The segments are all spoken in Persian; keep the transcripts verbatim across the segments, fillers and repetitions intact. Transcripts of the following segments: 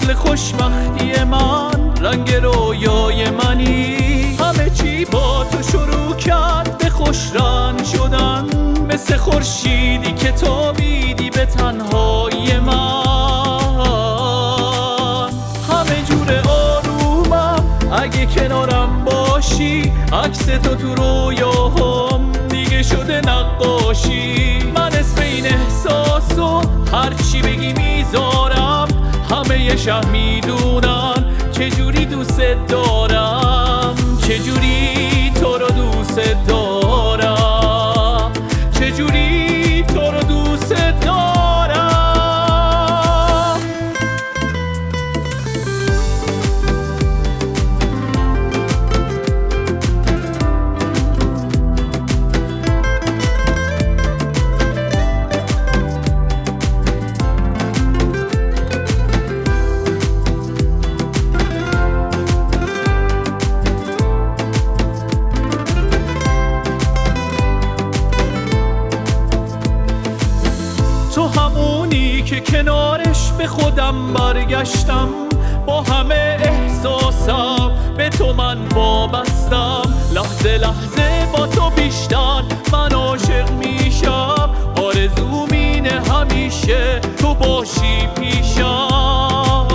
فصل خوشبختی من، رنگ رویای منی. همه چی با تو شروع کرد به خوش رنگ شدن، مثل خورشیدی که تابیدی به تنهایی من. همه جور آرومم اگه کنارم باشی، عکس تو تو رویاهم دیگه شده نقاشی. من اسم این احساسو هرچی بگی میذارم، همه یه شهر میدونن چجوری دوست دارم، چجوری تو رو دوست دارم، چجوری تو رو دوست دارم. تو همونی که کنارش به خودم برگشتم، با همه احساسم به تو من وابستم. لحظه لحظه با تو بیشتر من عاشق میشم، آرزوم اینه همیشه تو باشی پیشم.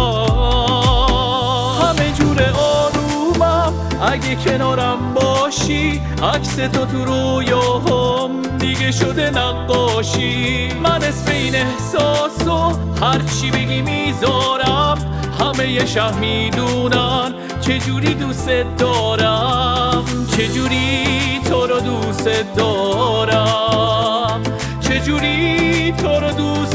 همه جور آرومم اگه کنارم باشی، عکس تو تو رویاهم دیگه شده نقاشی. من اسم این احساسو هرچی بگی میذارم، همه یه شهر میدونن چجوری دوست دارم، چجوری تو رو دوست دارم، چجوری تو رو دوست